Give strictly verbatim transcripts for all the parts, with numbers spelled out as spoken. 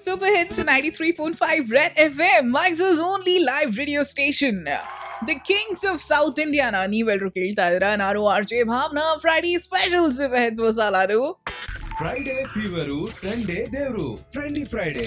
Super Hits ninety-three point five Red F M, Mysore's only live radio station. The Kings of South India ನ ನೀವೆಲ್ಲರೂ ಕೇಳ್ತಾ ಇದ್ದೀರಾ. ನಾನು R J Bhavana. Friday special super hits masala ಅದು. Friday fever ಟ್ರೆಂಡೇ ದೇವ್ರು trendy Friday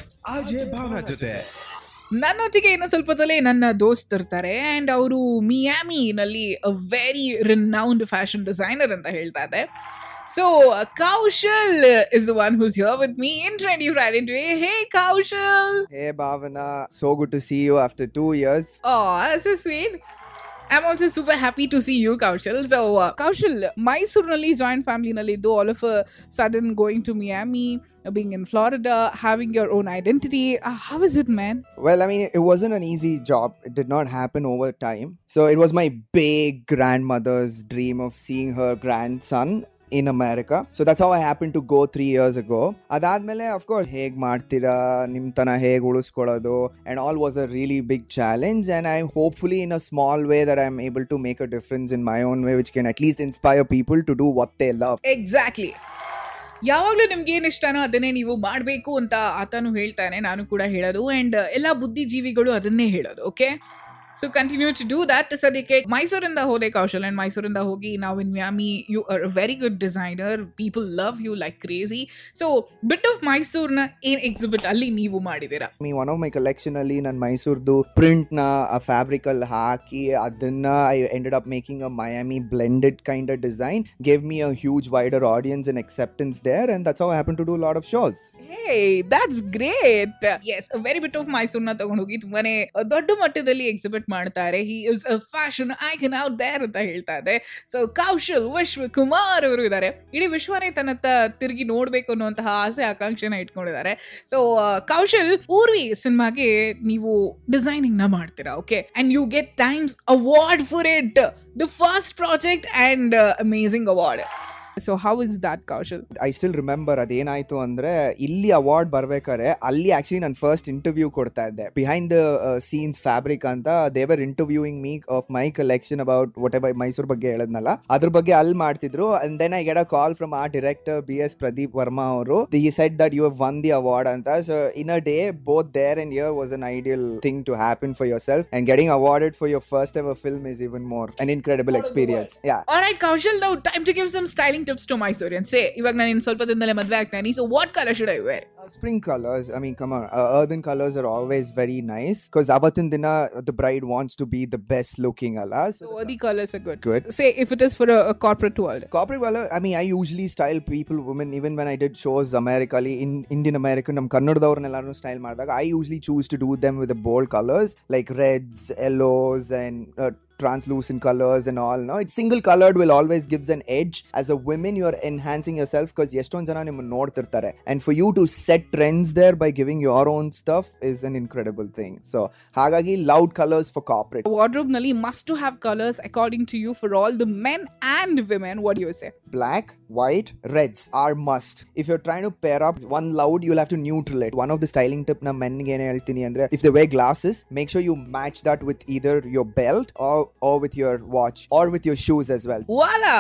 ಆಜೆ Bhavana ಜೊತೆ ನನ್ನೊಟ್ಟಿಗೆ ಇನ್ನು ಸ್ವಲ್ಪದಲ್ಲೇ ನನ್ನ ದೋಸ್ತ್ ಇರ್ತಾರೆ ಆ್ಯಂಡ್ ಅವರು ಮಿಯಾಮಿನಲ್ಲಿ a very renowned fashion designer ಅಂತ ಹೇಳ್ತಾ ಇದ್ದೆ. So, uh, Kaushal is the one who's here with me in Trendy Friday today. Hey, Kaushal! Hey, Bhavana. So good to see you after two years. Oh, that's so sweet. I'm also super happy to see you, Kaushal. So, uh, Kaushal, Mysore-nalli joint family-nalli do all of a sudden going to Miami, being in Florida, having your own identity. Uh, how is it, man? Well, I mean, it wasn't an easy job. It did not happen over time. So, it was my big grandmother's dream of seeing her grandson in America. So that's how I happened to go three years ago. Adadmele, of course, heg martira, nimtana heg uduskolodu, and all was a really big challenge. And I'm hopefully in a small way that I'm able to make a difference in my own way, which can at least inspire people to do what they love. Exactly. ಯಾವಾಗಲೂ ನಿಮ್ಗೆ ಏನು ಇಷ್ಟನೋ ಅದನ್ನೇ ನೀವು ಮಾಡಬೇಕು ಅಂತ ಆತನು ಹೇಳ್ತಾನೆ, ನಾನು ಕೂಡ ಹೇಳೋದು. ಆ್ಯಂಡ್ ಎಲ್ಲ ಬುದ್ಧಿಜೀವಿಗಳು ಅದನ್ನೇ ಹೇಳೋದು. Okay, so continue to do that. ಸದ್ಯಕ್ಕೆ ಮೈಸೂರಿಂದ ಹೋದೆ ಕೌಶಲ್, ಆ್ಯಂಡ್ ಮೈಸೂರಿಂದ ಹೋಗಿ ನಾವು in Miami you are a very good designer, people love you like crazy. So bit of ಮೈಸೂರ್ನ ಏನು ಎಕ್ಸಿಬಿಟ್ ಅಲ್ಲಿ ನೀವು ಮಾಡಿದ್ದೀರಾ? Me one of my collection ಅಲ್ಲಿ ನಾನು ಮೈಸೂರ್ದು ಪ್ರಿಂಟ್ ನ ಆ ಫ್ಯಾಬ್ರಿಕ್ ಅಲ್ಲಿ ಹಾಕಿ ಅದನ್ನ I ended up making a Miami blended kind of design, gave me a huge wider audience and acceptance there, and that's how I happen to do lot of shows. Hey, that's great. Yes, a very bit of ಮೈಸೂರ್ನ ತಗೊಂಡು ಹೋಗಿ ತುಂಬಾನೇ ದೊಡ್ಡ ಮಟ್ಟದಲ್ಲಿ exhibit ಮಾಡ್ತಾರೆ. He is a fashion icon out there ಅಂತ ಹೇಳ್ತಾ ಇದೆ. ಸೊ ಕೌಶಲ್ ವಿಶ್ವಕುಮಾರ್ ಅವರು ಇದ್ದಾರೆ. ಇಡೀ ವಿಶ್ವನೇ ತನ್ನತ್ತ ತಿರುಗಿ ನೋಡ್ಬೇಕು ಅನ್ನುವಂತಹ ಆಸೆ ಆಕಾಂಕ್ಷೆನ ಇಟ್ಕೊಂಡಿದ್ದಾರೆ. ಸೊ ಕೌಶಲ್, ಊರ್ವಿ ಸಿನಿಮಾಗೆ ನೀವು ಡಿಸೈನಿಂಗ್ ನ ಮಾಡ್ತೀರಾ. Okay, and you get Times award for it, the first project and amazing award. So how is that Kaushal? I still remember ಅದೇನಾಯ್ತು ಅಂದ್ರೆ, ಇಲ್ಲಿ ಅವಾರ್ಡ್ ಬರ್ಬೇಕಾರೆ ಅಲ್ಲಿ ಆಕ್ಚುಲಿ ನಾನು ಫಸ್ಟ್ ಇಂಟರ್ವ್ಯೂ ಕೊಡ್ತಾ ಇದ್ದೆ ಬಿಹೈಂಡ್ ದ ಸೀನ್ಸ್ ಫ್ಯಾಬ್ರಿಕ್ ಅಂತ. They were interviewing me of my collection about whatever Mysore ಬಗ್ಗೆ ಹೇಳದ್ನಲ್ಲ ಅದ್ರ ಬಗ್ಗೆ ಅಲ್ಲಿ ಮಾಡ್ತಿದ್ರು. And then I get a call from ಆ director B S Pradeep Varma ಅವರು. He said that you have won the award ಅಂತ. So in a day both there and here was an ideal thing to happen for yourself, and getting awarded for your first ever film is even more an incredible experience. Yeah, alright Kaushal, now time to give some styling tips to Mysoreans. Say, ಇವಾಗ ನಾನು ಇನ್ನು ಸ್ವಲ್ಪ ದಿನದಲ್ಲೇ ಮದುವೆ ಆಗ್ತೀನಿ. So what color should I wear? Uh, spring colors. I mean, come on. Uh, earthen colors are always very nice because avatin dina the bride wants to be the best looking alla. So, so earthy colors are good. Good. Say if it is for a, a corporate world. Corporate color. I mean, I usually style people, women. Even when I did shows America, in Indian American, nam kannadadavrnellaru style ಮಾಡಿದಾಗ I usually choose to do them with the bold colors like reds, yellows, and uh, translucent colors and all. No, it's single colored will always gives an edge. As a woman, you are enhancing yourself because ಎಷ್ಟೊಂದು ಜನ ನಿಮ್ಮ ನೋಡ್ತಿರ್ತಾರೆ, and for you to set trends there by giving your own stuff is an incredible thing. So ಹಾಗಾಗಿ loud colors for corporate. Wardrobe ನಲ್ಲಿ must to have colors according to you for all the men and women. What do you say? Black, white, reds are must. If you're trying to pair up one loud, you'll have to neutral it. One of the styling tip na men ge ene heltini andre, if they wear glasses, make sure you match that with either your belt or or with your watch or with your shoes as well. Voila,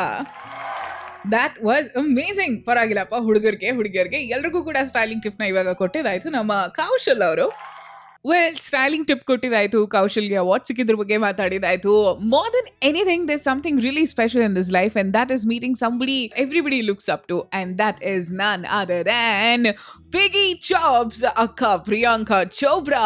that was amazing. ಪರವಾಗಿಲ್ಲಪ್ಪ, ಹುಡುಗರಿಗೆ ಹುಡುಗಿಯರಿಗೆ ಎಲ್ರಿಗೂ ಕೂಡ styling tip ನ ಇವಾಗ ಕೊಟ್ಟಿದ್ದಾಯ್ತು ನಮ್ಮ ಕೌಶಲ್ ಅವರು. Well, styling tip ಕೊಟ್ಟಿದ್ದಾಯ್ತು, ಕೌಶಲ್ಗೆ ಅವಾರ್ಡ್ ಸಿಕ್ಕಿದ್ರ ಬಗ್ಗೆ ಮಾತಾಡಿದಾಯ್ತು. More then anything there something really special in this life, and that is meeting somebody everybody looks up to, and that is none other than piggy chops ಅಕ್ಕ Priyanka Chopra.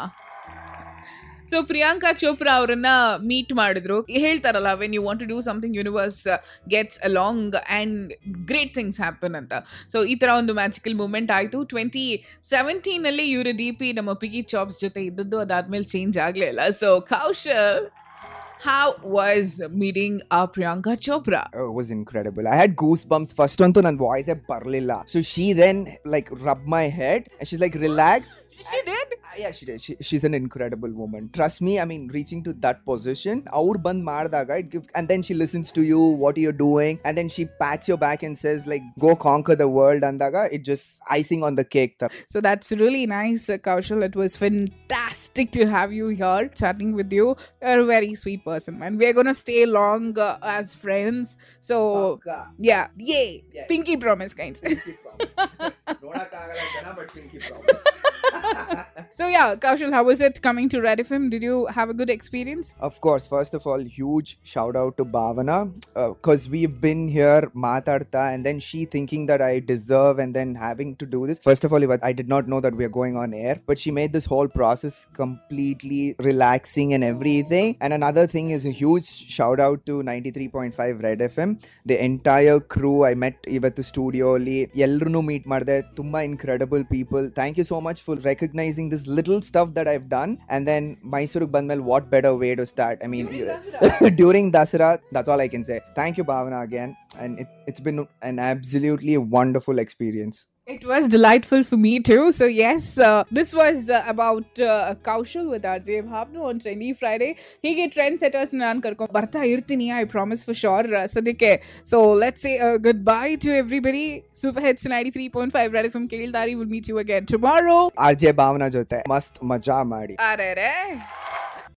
So Priyanka Chopra ಅವರನ್ನ meet ಮಾಡಿದ್ರು. ಹೇಳ್ತಾರಲ್ಲ, when you want to do something universe gets along and great things happen ಅಂತ. So ಈ ಥರ ಒಂದು magical moment ಆಯಿತು. Twenty ಸೆವೆಂಟೀನಲ್ಲಿ ಇವರ ಡಿ ಪಿ ನಮ್ಮ ಪಿಗಿ ಚಾಪ್ಸ್ ಜೊತೆ ಇದ್ದದ್ದು, ಅದಾದ್ಮೇಲೆ ಚೇಂಜ್ ಆಗಲಿಲ್ಲ. So Kaushal, how was meeting uh, Priyanka Chopra? Oh, it was incredible. I had goosebumps first one to nan voice e barlilla. So she then like rubbed my head and she's like, relax. She did? Uh, yeah, she did. She, she's an incredible woman. Trust me, I mean, reaching to that position, aur band mardaga, it gives, and then she listens to you, what you're doing, and then she pats your back and says, like, go conquer the world, andaga, it just icing on the cake. So that's really nice, uh, Kaushal. It was fantastic to have you here, chatting with you. You're a very sweet person, man. We're gonna stay long uh, as friends. So, Paka. yeah, yay, Yeah. pinky promise, kinds. Pinky promise. ನೋಡಕ್ಕಾಗಲ್ಲ ಜನ, but Pinky promise. So yeah, Kaushal, how was it coming to Red F M? Did you have a good experience? Of course, first of all, huge shout out to Bhavana, because uh, we've been here Matarta, and then she thinking that I deserve, and then having to do this. First of all, I did not know that we are going on air, but she made this whole process completely relaxing and everything. And another thing is a huge shout out to ninety-three point five Red F M, the entire crew I met ಇವತ್ತು ಸ್ಟುಡಿಯೋಲಿ ಎಲ್ಲರೂ meet ಮಾಡಿದೆ. ತುಂಬಾ incredible people. Thank you so much for recognising this little stuff that I've done. And then ಮೈಸೂರಿಗೆ ಬಂದ್ಮೇಲೆ what better way to start. I mean during Dasara, that's all I can say. Thank you Bhavana again, and it, it's been an absolutely wonderful experience. It was delightful for me too. So yes, uh, this was uh, about uh, Kaushal with R J Bhavnu on Trendy Friday. Hige trendsetters nan karko barta irtini, I promise for sure. Uh, sadike. So let's say a goodbye to everybody. Super Hits ninety-three point five Red F M Keldari will meet you again tomorrow. R J Bhavna jote mast maja ಮಾಡಿ. Arere.